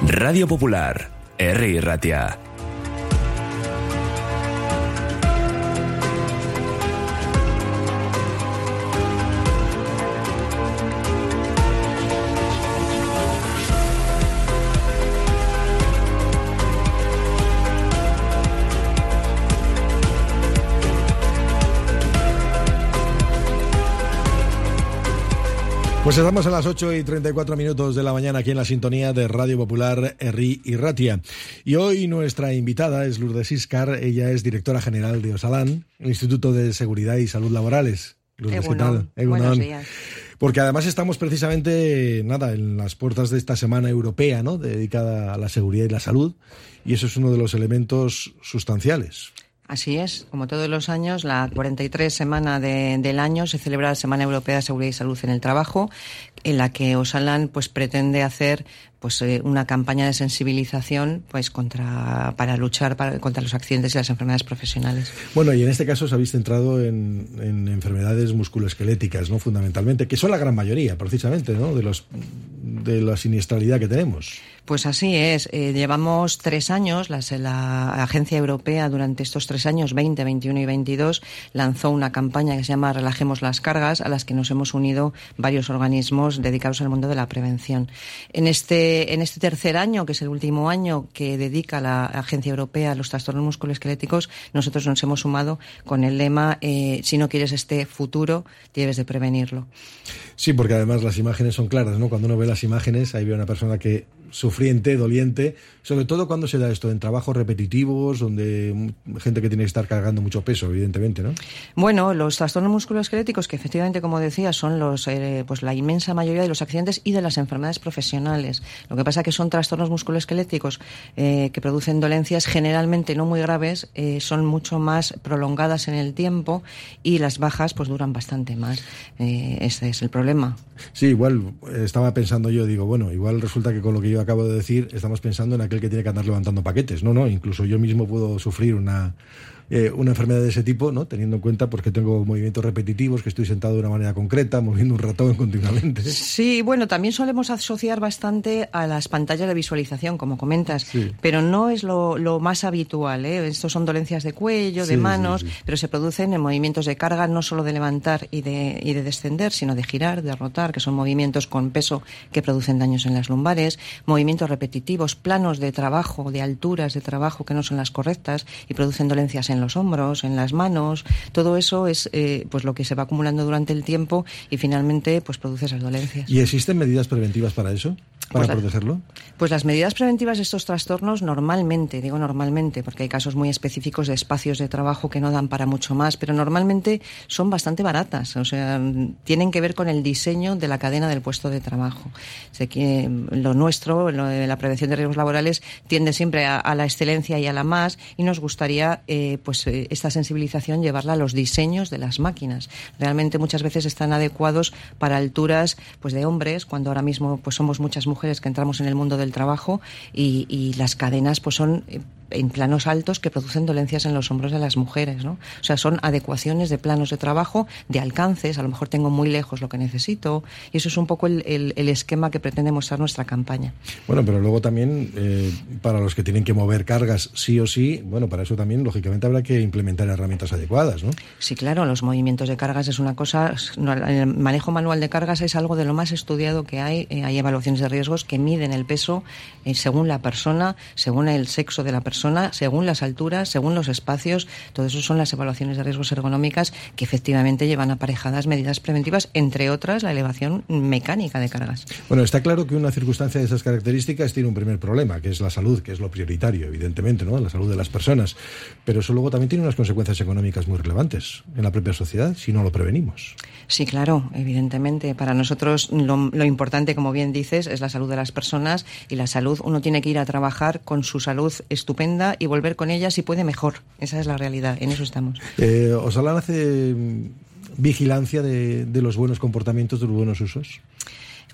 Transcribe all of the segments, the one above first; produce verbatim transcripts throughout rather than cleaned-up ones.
Radio Popular, Herri Irratia. Pues estamos a las ocho y treinta y cuatro minutos de la mañana aquí en la sintonía de Radio Popular Herri Irratia. Y hoy nuestra invitada es Lourdes Íscar. Ella es directora general de Osalan, el Instituto de Seguridad y Salud Laborales. Lourdes, ¿qué tal? Buenos días. Porque además estamos precisamente, nada, en las puertas de esta semana europea, ¿no?, dedicada a la seguridad y la salud. Y eso es uno de los elementos sustanciales. Así es, como todos los años, la cuarenta y tres semana de, del año se celebra la Semana Europea de Seguridad y Salud en el Trabajo, en la que Osalan pues pretende hacer pues eh, una campaña de sensibilización pues contra para luchar para, contra los accidentes y las enfermedades profesionales. Bueno, y en este caso os habéis centrado en, en enfermedades musculoesqueléticas, ¿no?, fundamentalmente, que son la gran mayoría, precisamente, ¿no?, de los de la siniestralidad que tenemos. Pues así es. Eh, llevamos tres años, la, la Agencia Europea durante estos tres años, veinte, veintiuno y veintidós, lanzó una campaña que se llama Relajemos las cargas, a las que nos hemos unido varios organismos dedicados al mundo de la prevención. En este, en este tercer año, que es el último año que dedica la Agencia Europea a los trastornos musculoesqueléticos, nosotros nos hemos sumado con el lema eh, si no quieres este futuro, debes de prevenirlo. Sí, porque además las imágenes son claras, ¿no? Cuando uno ve las imágenes, ahí ve a una persona que sufriente, doliente, sobre todo cuando se da esto en trabajos repetitivos, donde gente que tiene que estar cargando mucho peso, evidentemente, ¿no? Bueno, los trastornos musculoesqueléticos, que efectivamente, como decía, son los eh, pues la inmensa mayoría de los accidentes y de las enfermedades profesionales. Lo que pasa es que son trastornos musculoesqueléticos eh, que producen dolencias generalmente no muy graves, eh, son mucho más prolongadas en el tiempo y las bajas pues duran bastante más. Eh, ese es el problema. Sí, igual estaba pensando yo, digo, bueno, igual resulta que con lo que yo acabo de decir estamos pensando en aquel que tiene que andar levantando paquetes. No, no, incluso yo mismo puedo sufrir una eh, una enfermedad de ese tipo, ¿no?, teniendo en cuenta pues que tengo movimientos repetitivos, que estoy sentado de una manera concreta, moviendo un ratón continuamente. Sí, bueno, también solemos asociar bastante a las pantallas de visualización, como comentas, sí, pero no es lo, lo más habitual, ¿eh? Estos son dolencias de cuello, de sí, manos, sí, sí. pero se producen en movimientos de carga, no solo de levantar y de, y de descender, sino de girar, de rotar, que son movimientos con peso que producen daños en las lumbares, movimientos repetitivos, planos de trabajo, de alturas de trabajo que no son las correctas y producen dolencias en los hombros, en las manos. Todo eso es eh, pues lo que se va acumulando durante el tiempo y finalmente pues produce esas dolencias. ¿Y existen medidas preventivas para eso? ¿Para pues protegerlo? La, pues las medidas preventivas de estos trastornos normalmente, digo normalmente, porque hay casos muy específicos de espacios de trabajo que no dan para mucho más, pero normalmente son bastante baratas, o sea, tienen que ver con el diseño de la cadena del puesto de trabajo. Sé que lo nuestro, lo de la prevención de riesgos laborales, tiende siempre a, a la excelencia y a la más, y nos gustaría eh, pues eh, esta sensibilización llevarla a los diseños de las máquinas. Realmente muchas veces están adecuados para alturas pues de hombres, cuando ahora mismo pues somos muchas mujeres que entramos en el mundo del trabajo y, y las cadenas pues son en planos altos que producen dolencias en los hombros de las mujeres, ¿no? O sea, son adecuaciones de planos de trabajo, de alcances, a lo mejor tengo muy lejos lo que necesito, y eso es un poco el, el, el esquema que pretende mostrar nuestra campaña. Bueno, pero luego también, eh, para los que tienen que mover cargas sí o sí, bueno, para eso también, lógicamente, habrá que implementar herramientas adecuadas, ¿no? Sí, claro, los movimientos de cargas es una cosa, el manejo manual de cargas es algo de lo más estudiado que hay, eh, hay evaluaciones de riesgos que miden el peso eh, según la persona, según el sexo de la persona, según las alturas, según los espacios. Todo eso son las evaluaciones de riesgos ergonómicas que efectivamente llevan aparejadas medidas preventivas, entre otras la elevación mecánica de cargas. Bueno, está claro que una circunstancia de esas características tiene un primer problema, que es la salud, que es lo prioritario, evidentemente, ¿no?, la salud de las personas, pero eso luego también tiene unas consecuencias económicas muy relevantes en la propia sociedad si no lo prevenimos. Sí, claro, evidentemente. Para nosotros lo, lo importante, como bien dices, es la salud de las personas, y la salud, uno tiene que ir a trabajar con su salud estupenda y volver con ella si puede mejor. Esa es la realidad, en eso estamos. Eh, ¿Osalan hace vigilancia de, de los buenos comportamientos, de los buenos usos?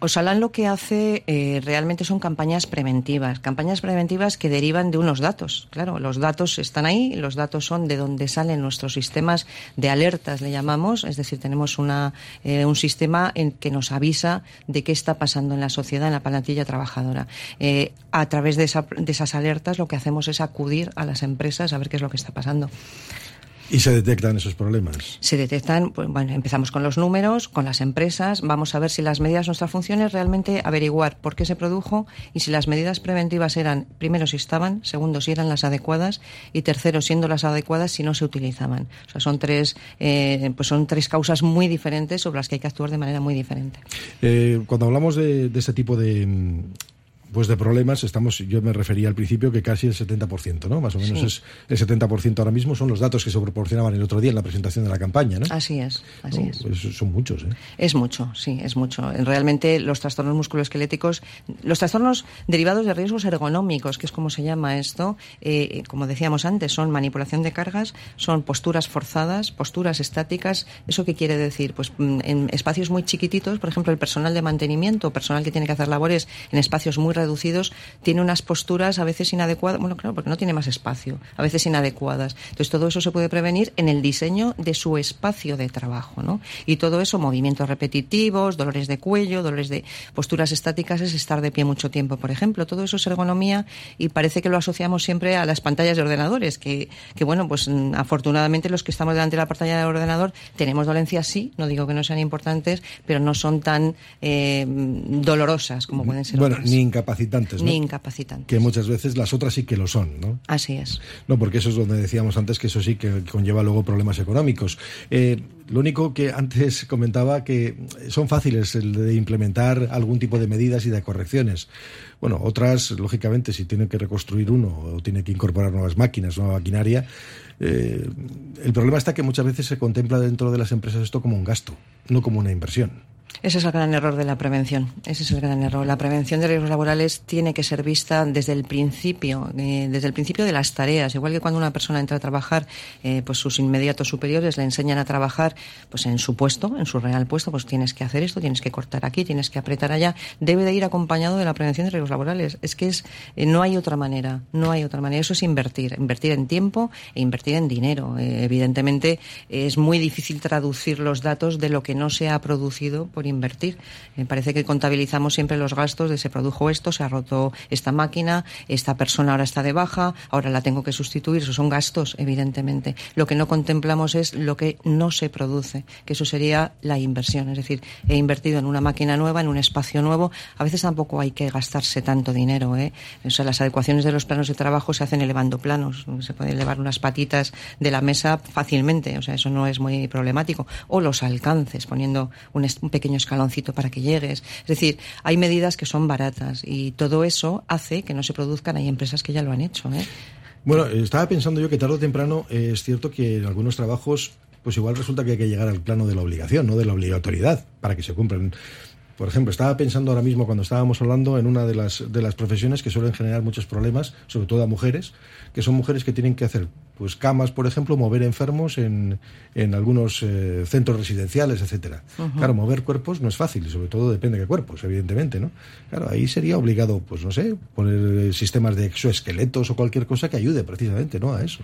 Osalan lo que hace eh, realmente son campañas preventivas, campañas preventivas que derivan de unos datos. Claro, los datos están ahí, los datos son de donde salen nuestros sistemas de alertas, le llamamos, es decir, tenemos una, eh, un sistema en que nos avisa de qué está pasando en la sociedad, en la plantilla trabajadora. Eh, a través de, esa, de esas alertas lo que hacemos es acudir a las empresas a ver qué es lo que está pasando. ¿Y se detectan esos problemas? Se detectan, pues, bueno, empezamos con los números, con las empresas, vamos a ver si las medidas, nuestra función es realmente averiguar por qué se produjo y si las medidas preventivas eran, primero, si estaban, segundo, si eran las adecuadas y tercero, siendo las adecuadas, si no se utilizaban. O sea, son tres, eh, pues son tres causas muy diferentes sobre las que hay que actuar de manera muy diferente. Eh, cuando hablamos de, de este tipo de... pues de problemas, estamos, yo me refería al principio que casi el setenta por ciento, ¿no? Más o menos sí. Es el setenta por ciento ahora mismo, son los datos que se proporcionaban el otro día en la presentación de la campaña, ¿no? Así es, así no, es. Pues son muchos, ¿eh? Es mucho, sí, es mucho. Realmente los trastornos musculoesqueléticos, los trastornos derivados de riesgos ergonómicos, que es como se llama esto, eh, como decíamos antes, son manipulación de cargas, son posturas forzadas, posturas estáticas. ¿Eso qué quiere decir? Pues en espacios muy chiquititos, por ejemplo, el personal de mantenimiento, personal que tiene que hacer labores en espacios muy reducidos, tiene unas posturas a veces inadecuadas, bueno, claro, porque no tiene más espacio, a veces inadecuadas. Entonces, todo eso se puede prevenir en el diseño de su espacio de trabajo, ¿no? Y todo eso, movimientos repetitivos, dolores de cuello, dolores de posturas estáticas, es estar de pie mucho tiempo, por ejemplo. Todo eso es ergonomía y parece que lo asociamos siempre a las pantallas de ordenadores, que, que bueno, pues afortunadamente los que estamos delante de la pantalla del ordenador tenemos dolencias, sí, no digo que no sean importantes, pero no son tan eh, dolorosas como pueden ser bueno, otras. Ni incapacitantes, ¿no? Ni incapacitantes. Que muchas veces las otras sí que lo son, ¿no? Así es. No, porque eso es donde decíamos antes que eso sí que conlleva luego problemas económicos. Eh, lo único que antes comentaba que son fáciles el de implementar algún tipo de medidas y de correcciones. Bueno, otras, lógicamente, si tienen que reconstruir uno o tienen que incorporar nuevas máquinas, nueva maquinaria, eh, el problema está que muchas veces se contempla dentro de las empresas esto como un gasto, no como una inversión. Ese es el gran error de la prevención. Ese es el gran error. La prevención de riesgos laborales tiene que ser vista desde el principio, eh, desde el principio de las tareas. Igual que cuando una persona entra a trabajar, eh, pues sus inmediatos superiores le enseñan a trabajar, pues en su puesto, en su real puesto, pues tienes que hacer esto, tienes que cortar aquí, tienes que apretar allá. Debe de ir acompañado de la prevención de riesgos laborales. Es que es, eh, no hay otra manera, no hay otra manera. Eso es invertir, invertir en tiempo e invertir en dinero. Eh, evidentemente es muy difícil traducir los datos de lo que no se ha producido por invertir. Me parece que contabilizamos siempre los gastos de se produjo esto, se ha roto esta máquina, esta persona ahora está de baja, ahora la tengo que sustituir. Esos son gastos, evidentemente. Lo que no contemplamos es lo que no se produce, que eso sería la inversión. Es decir, he invertido en una máquina nueva, en un espacio nuevo. A veces tampoco hay que gastarse tanto dinero, ¿eh? O sea, las adecuaciones de los planos de trabajo se hacen elevando planos. Se puede elevar unas patitas de la mesa fácilmente. O sea, eso no es muy problemático. O los alcances, poniendo un, un pequeño escaloncito para que llegues. Es decir, hay medidas que son baratas y todo eso hace que no se produzcan. Hay empresas que ya lo han hecho, ¿eh? Bueno, estaba pensando yo que tarde o temprano eh, es cierto que en algunos trabajos pues igual resulta que hay que llegar al plano de la obligación, no de la obligatoriedad, para que se cumplan. Por ejemplo, estaba pensando ahora mismo cuando estábamos hablando en una de las de las profesiones que suelen generar muchos problemas, sobre todo a mujeres, que son mujeres que tienen que hacer pues camas, por ejemplo, mover enfermos en, en algunos eh, centros residenciales, etcétera. Uh-huh. Claro, mover cuerpos no es fácil, y sobre todo depende de qué cuerpos, evidentemente, ¿no? Claro, ahí sería obligado, pues no sé, poner sistemas de exoesqueletos o cualquier cosa que ayude precisamente, ¿no?, a eso.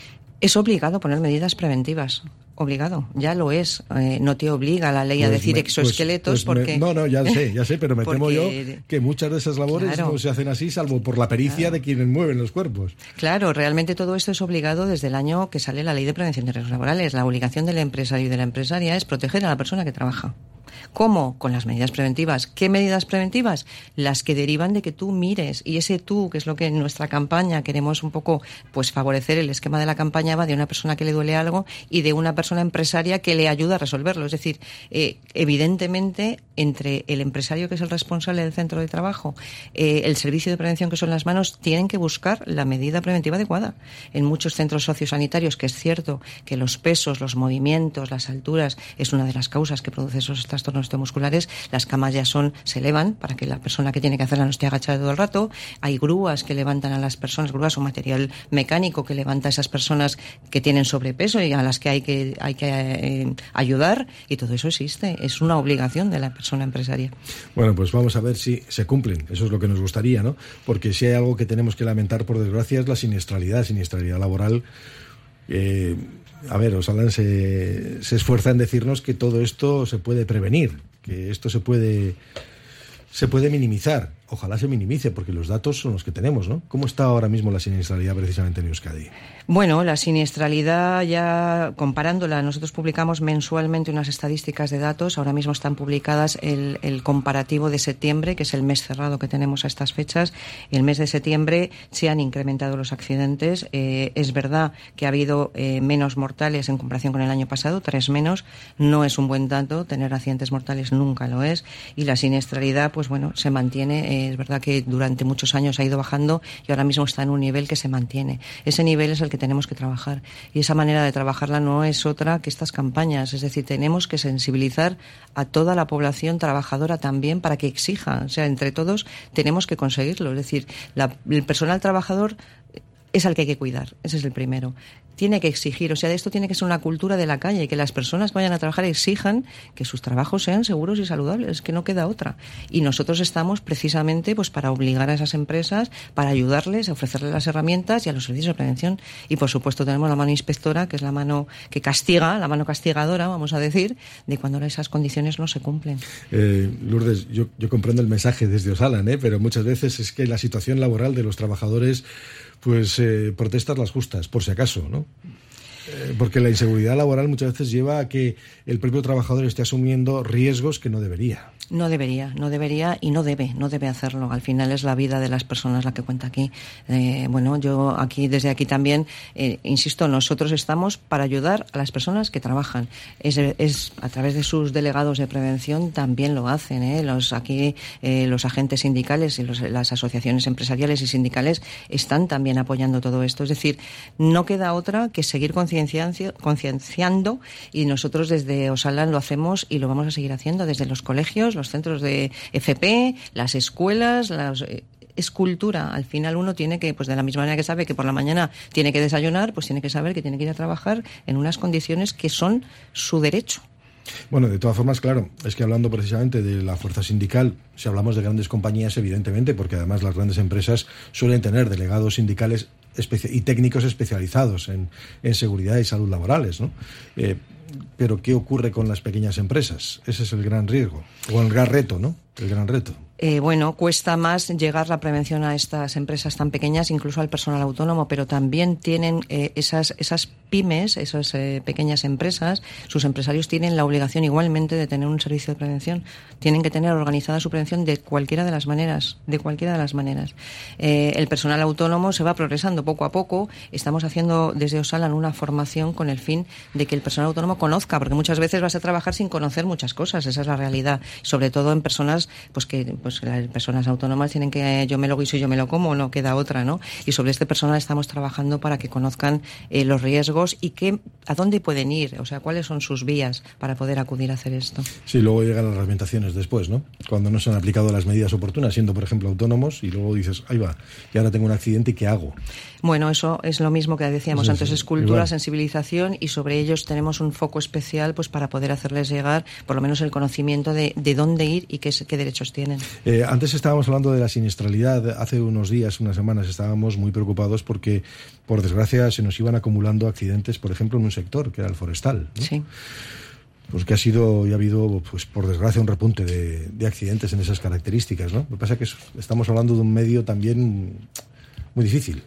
Es obligado poner medidas preventivas. Obligado, ya lo es. Eh, no te obliga la ley pues a decir me, exoesqueletos pues, pues porque... Me, no, no, ya sé, ya sé, pero me porque... temo yo que muchas de esas labores claro. no se hacen así, salvo por la pericia claro. de quienes mueven los cuerpos. Claro, realmente todo esto es obligado desde el año que sale la Ley de Prevención de Riesgos Laborales. La obligación del empresario y de la empresaria es proteger a la persona que trabaja. ¿Cómo? Con las medidas preventivas. ¿Qué medidas preventivas? Las que derivan de que tú mires. Y ese tú, que es lo que en nuestra campaña queremos un poco pues favorecer, el esquema de la campaña va de una persona que le duele algo y de una persona empresaria que le ayuda a resolverlo. Es decir, eh, evidentemente, entre el empresario, que es el responsable del centro de trabajo, eh, el servicio de prevención, que son las manos, tienen que buscar la medida preventiva adecuada. En muchos centros sociosanitarios, que es cierto que los pesos, los movimientos, las alturas, es una de las causas que produce esos trastornos osteomusculares, las camas ya son, se elevan para que la persona que tiene que hacerla no esté agachada todo el rato. Hay grúas que levantan a las personas, grúas o material mecánico que levanta a esas personas que tienen sobrepeso y a las que hay que, hay que eh, ayudar, y todo eso existe. Es una obligación de la persona persona empresaria. Bueno, pues vamos a ver si se cumplen. Eso es lo que nos gustaría, ¿no? Porque si hay algo que tenemos que lamentar, por desgracia, es la siniestralidad, siniestralidad laboral. Eh, a ver, Osalan se, se esfuerza en decirnos que todo esto se puede prevenir, que esto se puede, se puede minimizar. Ojalá se minimice, porque los datos son los que tenemos, ¿no? ¿Cómo está ahora mismo la siniestralidad precisamente en Euskadi? Bueno, la siniestralidad, ya comparándola, nosotros publicamos mensualmente unas estadísticas de datos. Ahora mismo están publicadas el, el comparativo de septiembre, que es el mes cerrado que tenemos a estas fechas. El mes de septiembre se han incrementado los accidentes. Eh, es verdad que ha habido eh, menos mortales en comparación con el año pasado, tres menos. No es un buen dato, tener accidentes mortales nunca lo es. Y la siniestralidad, pues bueno, se mantiene. Eh, es verdad que durante muchos años ha ido bajando y ahora mismo está en un nivel que se mantiene. Ese nivel es el que tenemos que trabajar, y esa manera de trabajarla no es otra que estas campañas. Es decir, tenemos que sensibilizar a toda la población trabajadora también para que exija. O sea, entre todos tenemos que conseguirlo. Es decir, la, el personal trabajador es al que hay que cuidar. Ese es el primero. Tiene que exigir, o sea, de esto tiene que ser una cultura de la calle, que las personas que vayan a trabajar exijan que sus trabajos sean seguros y saludables, que no queda otra. Y nosotros estamos precisamente pues para obligar a esas empresas, para ayudarles, a ofrecerles las herramientas y a los servicios de prevención. Y por supuesto tenemos la mano inspectora, que es la mano que castiga, la mano castigadora, vamos a decir, de cuando esas condiciones no se cumplen. Eh, Lourdes, yo, yo comprendo el mensaje desde Osalan, ¿eh? Pero muchas veces es que la situación laboral de los trabajadores, pues eh, protestas las justas, por si acaso, ¿no? Eh, porque la inseguridad laboral muchas veces lleva a que el propio trabajador esté asumiendo riesgos que no debería. No debería, no debería y no debe, no debe hacerlo. Al final es la vida de las personas la que cuenta aquí. Eh, bueno, yo aquí, desde aquí también, eh, insisto, nosotros estamos para ayudar a las personas que trabajan. Es, es a través de sus delegados de prevención también lo hacen, ¿eh? Los, aquí eh, los agentes sindicales y los, las asociaciones empresariales y sindicales están también apoyando todo esto. Es decir, no queda otra que seguir concienciando, y nosotros desde Osalan lo hacemos y lo vamos a seguir haciendo desde los colegios, los centros de F P, las escuelas, las, eh, es cultura. Al final uno tiene que, pues de la misma manera que sabe que por la mañana tiene que desayunar, pues tiene que saber que tiene que ir a trabajar en unas condiciones que son su derecho. Bueno, de todas formas, claro, es que hablando precisamente de la fuerza sindical, si hablamos de grandes compañías, evidentemente, porque además las grandes empresas suelen tener delegados sindicales especia- y técnicos especializados en, en seguridad y salud laborales, ¿no? Eh, pero ¿qué ocurre con las pequeñas empresas? Ese es el gran riesgo, o el gran reto, ¿no? El gran reto. Eh, bueno, cuesta más llegar la prevención a estas empresas tan pequeñas, incluso al personal autónomo, pero también tienen eh, esas, esas pymes, esas eh, pequeñas empresas, sus empresarios tienen la obligación igualmente de tener un servicio de prevención. Tienen que tener organizada su prevención de cualquiera de las maneras, de cualquiera de las maneras. Eh, el personal autónomo se va progresando poco a poco. Estamos haciendo desde Osalan una formación con el fin de que el personal autónomo conozca, porque muchas veces vas a trabajar sin conocer muchas cosas, esa es la realidad, sobre todo en personas pues que pues las personas autónomas tienen que yo me lo guiso y yo me lo como, no queda otra, ¿no? Y sobre este personal estamos trabajando para que conozcan eh, los riesgos y qué, a dónde pueden ir, o sea, cuáles son sus vías para poder acudir a hacer esto. Sí, luego llegan las lamentaciones después, ¿no? Cuando no se han aplicado las medidas oportunas, siendo, por ejemplo, autónomos, y luego dices, ahí va, y ahora tengo un accidente, ¿y qué hago? Bueno, eso es lo mismo que decíamos sí, antes, sí, es cultura, igual. sensibilización, y sobre ellos tenemos un foco especial pues para poder hacerles llegar por lo menos el conocimiento de, de dónde ir y qué, qué derechos tienen. Eh, antes estábamos hablando de la siniestralidad. Hace unos días, unas semanas, estábamos muy preocupados porque, por desgracia, se nos iban acumulando accidentes, por ejemplo, en un sector, que era el forestal, ¿no? Sí. Pues que ha sido y ha habido, pues por desgracia, un repunte de, de accidentes en esas características, ¿no? Lo que pasa es que estamos hablando de un medio también muy difícil.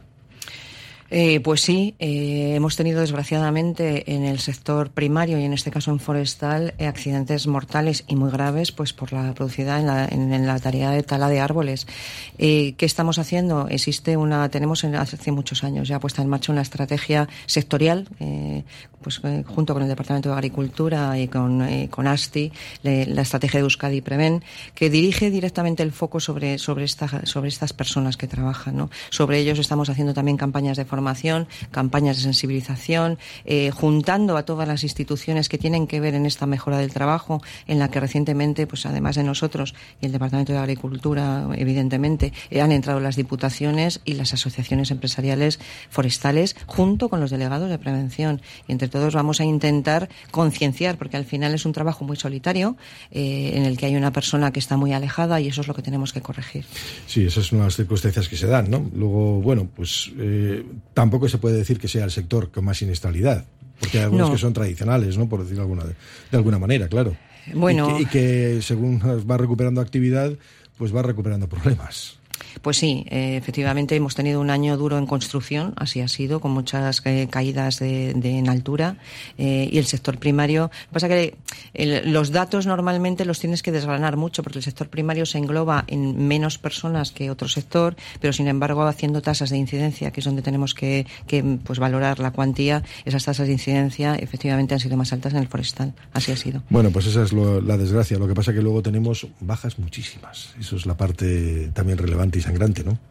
Eh, pues sí, eh, hemos tenido desgraciadamente en el sector primario y en este caso en forestal eh, accidentes mortales y muy graves pues por la producida en la, en, en la tarea de tala de árboles. Eh, ¿Qué estamos haciendo? Existe una, tenemos en, hace muchos años ya puesta en marcha una estrategia sectorial eh, pues eh, junto con el Departamento de Agricultura y con, eh, con ASTI, le, la estrategia de Euskadi Preven, que dirige directamente el foco sobre, sobre, esta, sobre estas personas que trabajan, ¿no? Sobre ellos estamos haciendo también campañas de formación formación, campañas de sensibilización, eh, juntando a todas las instituciones que tienen que ver en esta mejora del trabajo, en la que recientemente, pues además de nosotros y el Departamento de Agricultura, evidentemente, eh, han entrado las diputaciones y las asociaciones empresariales forestales, junto con los delegados de prevención. Y entre todos vamos a intentar concienciar, porque al final es un trabajo muy solitario, eh, en el que hay una persona que está muy alejada, y eso es lo que tenemos que corregir. Sí, esas son las circunstancias que se dan, ¿no? Luego, bueno, pues eh, tampoco se puede decir que sea el sector con más siniestralidad, porque hay algunos no. que son tradicionales, ¿no? Por decirlo alguna, de, de alguna manera, claro. Bueno. Y que, y que según va recuperando actividad, pues va recuperando problemas. Pues sí, eh, efectivamente hemos tenido un año duro en construcción, así ha sido, con muchas eh, caídas de, de, en altura, eh, y el sector primario. Lo que pasa es que el, los datos normalmente los tienes que desgranar mucho, porque el sector primario se engloba en menos personas que otro sector, pero sin embargo, haciendo tasas de incidencia, que es donde tenemos que, que pues valorar la cuantía, esas tasas de incidencia efectivamente han sido más altas en el forestal, así ha sido. Bueno, pues esa es lo, la desgracia. Lo que pasa es que luego tenemos bajas muchísimas. Eso es la parte también relevante y sangrante, ¿no?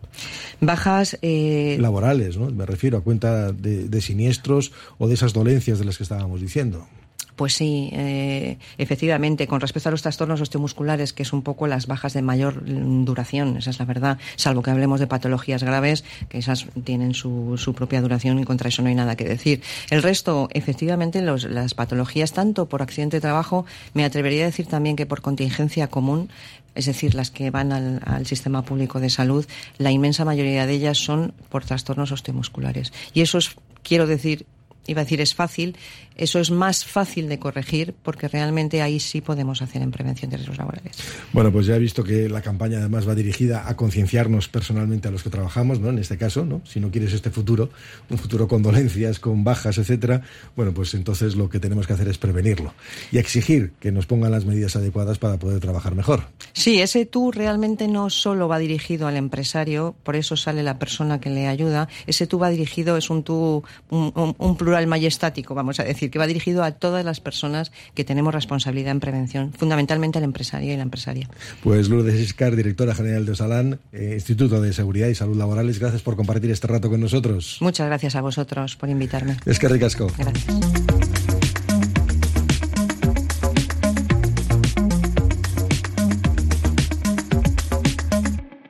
Bajas eh... laborales, ¿no? Me refiero a cuenta de, de siniestros o de esas dolencias de las que estábamos diciendo. Pues sí, eh, efectivamente, con respecto a los trastornos osteomusculares, que es un poco las bajas de mayor duración, esa es la verdad, salvo que hablemos de patologías graves, que esas tienen su, su propia duración y contra eso no hay nada que decir. El resto, efectivamente, los, las patologías, tanto por accidente de trabajo, me atrevería a decir también que por contingencia común, es decir, las que van al, al sistema público de salud, la inmensa mayoría de ellas son por trastornos osteomusculares. Y eso es, quiero decir, iba a decir es fácil, eso es más fácil de corregir, porque realmente ahí sí podemos hacer en prevención de riesgos laborales. Bueno, pues ya he visto que la campaña además va dirigida a concienciarnos personalmente a los que trabajamos, ¿no? En este caso, ¿no? Si no quieres este futuro, un futuro con dolencias, con bajas, etcétera, bueno, pues entonces lo que tenemos que hacer es prevenirlo y exigir que nos pongan las medidas adecuadas para poder trabajar mejor. Sí, ese tú realmente no solo va dirigido al empresario, por eso sale la persona que le ayuda, ese tú va dirigido, es un tú, un, un, un plural majestático, vamos a decir, que va dirigido a todas las personas que tenemos responsabilidad en prevención, fundamentalmente al empresario y la empresaria. Pues Lourdes Iscar, directora general de Osalan, eh, Instituto de Seguridad y Salud Laborales, gracias por compartir este rato con nosotros. Muchas gracias a vosotros por invitarme. Eskerrik asko. Gracias.